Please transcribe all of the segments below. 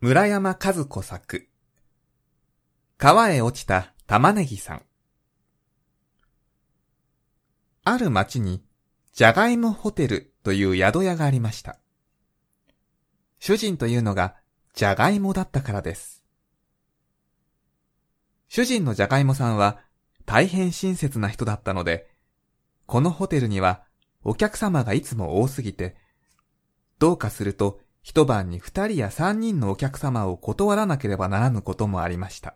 村山和子作。川へ落ちた玉ねぎさん。ある町にじゃがいもホテルという宿屋がありました。主人というのがじゃがいもだったからです。主人のじゃがいもさんは大変親切な人だったので、このホテルにはお客様がいつも多すぎて、どうかすると一晩に2人や3人のお客様を断らなければならぬこともありました。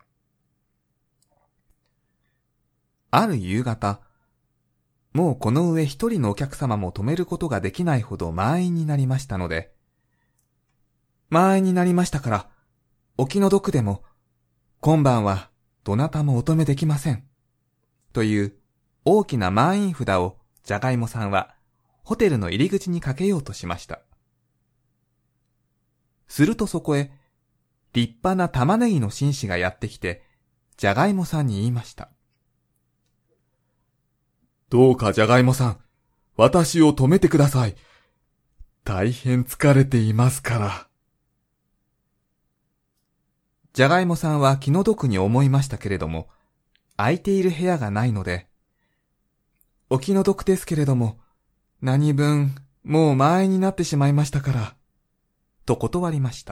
ある夕方、もうこの上一人のお客様も泊めることができないほど満員になりましたので、満員になりましたから、お気の毒でも、今晩はどなたもお泊めできません。という大きな満員札をじゃがいもさんはホテルの入り口にかけようとしました。するとそこへ立派な玉ねぎの紳士がやってきて、じゃがいもさんに言いました。 どうかじゃがいもさん、私を止めてください。大変疲れていますから。 じゃがいもさんは気の毒に思いましたけれども、空いている部屋がないので、お気の毒ですけれども、何分もう満員になってしまいましたから、と断りました。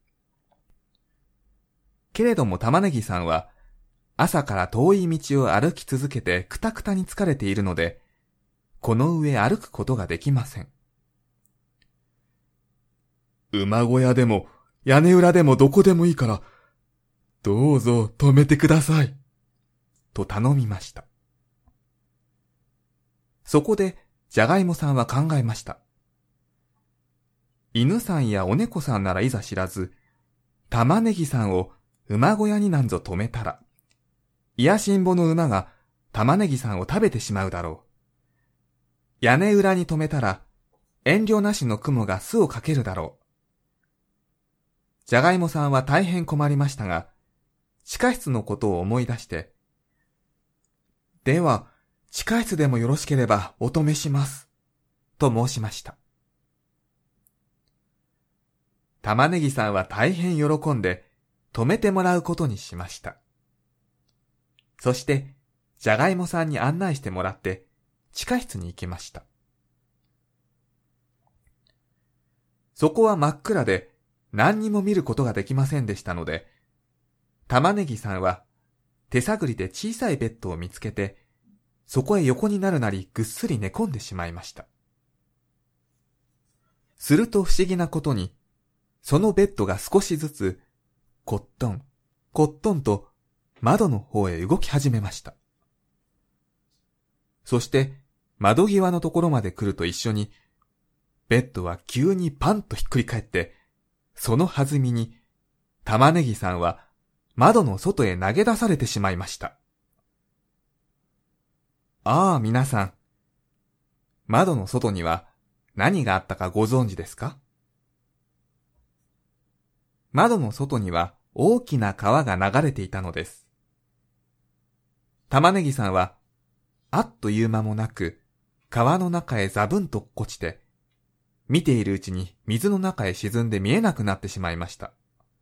けれども玉ねぎさんは、朝から遠い道を歩き続けてくたくたに疲れているので、この上歩くことができません。 馬小屋でも屋根裏でもどこでもいいから、どうぞ止めてください。 と頼みました。そこでじゃがいもさんは考えました。犬さんやお猫さんならいざ知らず、玉ねぎさんを馬小屋になんぞ止めたら、いやしんぼの馬が玉ねぎさんを食べてしまうだろう。屋根裏に止めたら、遠慮なしの雲が巣をかけるだろう。じゃがいもさんは大変困りましたが、地下室のことを思い出して、では、地下室でもよろしければお止めします。と申しました。玉ねぎさんは大変喜んで、止めてもらうことにしました。そして、じゃがいもさんに案内してもらって、地下室に行きました。そこは真っ暗で、何にも見ることができませんでしたので、玉ねぎさんは、手探りで小さいベッドを見つけて、そこへ横になるなりぐっすり寝込んでしまいました。すると不思議なことに、そのベッドが少しずつ、コットン、コットンと窓の方へ動き始めました。そして窓際のところまで来ると一緒に、ベッドは急にパンとひっくり返って、その弾みに玉ねぎさんは窓の外へ投げ出されてしまいました。ああ、皆さん、窓の外には何があったかご存知ですか？窓の外には大きな川が流れていたのです。玉ねぎさんは、あっという間もなく、川の中へザブンと落っこちて、見ているうちに水の中へ沈んで見えなくなってしまいました。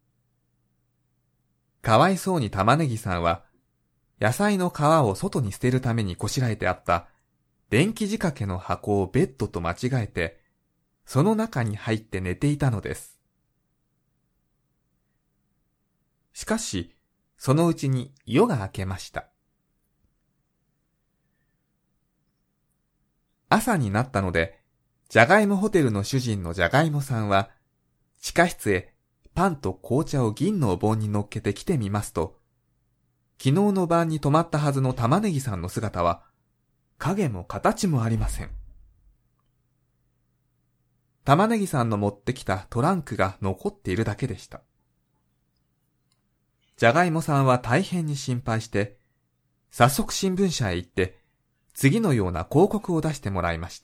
かわいそうに玉ねぎさんは、野菜の皮を外に捨てるためにこしらえてあった電気仕掛けの箱をベッドと間違えて、その中に入って寝ていたのです。しかし、そのうちに夜が明けました。朝になったので、じゃがいもホテルの主人のじゃがいもさんは、地下室へパンと紅茶を銀のお盆に乗っけて来てみますと、昨日の晩に泊まったはずの玉ねぎさんの姿は、影も形もありません。玉ねぎさんの持ってきたトランクが残っているだけでした。じゃがいもさんは大変に心配して、早速新聞社へ行って、次のような広告を出してもらいました。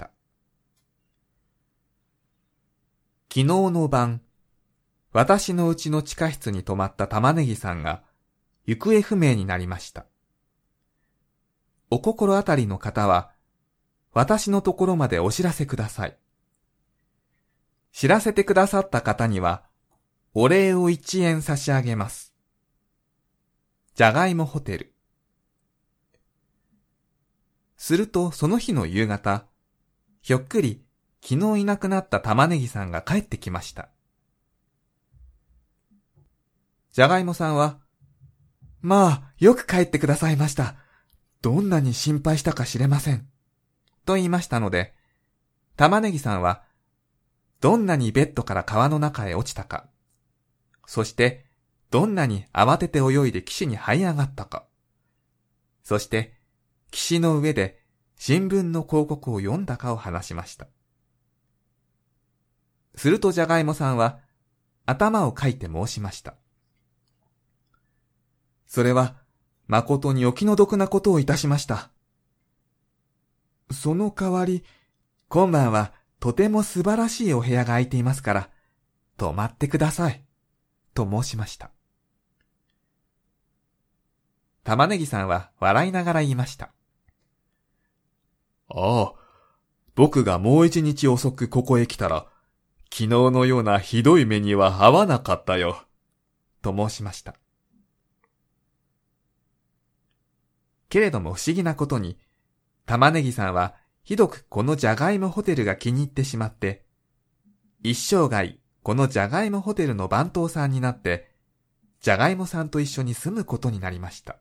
昨日の晩、私の家の地下室に泊まった玉ねぎさんが、行方不明になりました。お心当たりの方は、私のところまでお知らせください。知らせてくださった方には、 お礼を1円差し上げます。じゃがいもホテル。するとその日の夕方、ひょっくり昨日いなくなった玉ねぎさんが帰ってきました。じゃがいもさんは、まあ、よく帰ってくださいました。どんなに心配したか知れません。と言いましたので、玉ねぎさんは、どんなにベッドから川の中へ落ちたか、そしてどんなに慌てて泳いで岸に這い上がったか、そして岸の上で新聞の広告を読んだかを話しました。するとじゃがいもさんは頭をかいて申しました。それは誠にお気の毒なことをいたしました。その代わり、今晩はとても素晴らしいお部屋が空いていますから、泊まってください。と申しました。玉ねぎさんは笑いながら言いました。 ああ、僕がもう一日遅くここへ来たら、昨日のようなひどい目には遭わなかったよ。 と申しました。けれども不思議なことに、玉ねぎさんはひどくこのじゃがいもホテルが気に入ってしまって、一生涯このじゃがいもホテルの番頭さんになって、じゃがいもさんと一緒に住むことになりました。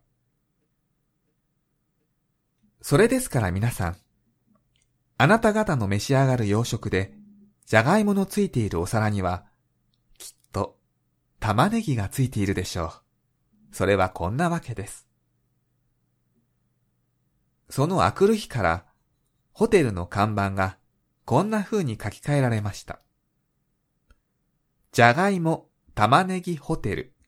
それですから皆さん、あなた方の召し上がる洋食で、じゃがいものついているお皿には、きっと玉ねぎがついているでしょう。それはこんなわけです。そのあくる日から、ホテルの看板がこんな風に書き換えられました。じゃがいも玉ねぎホテル。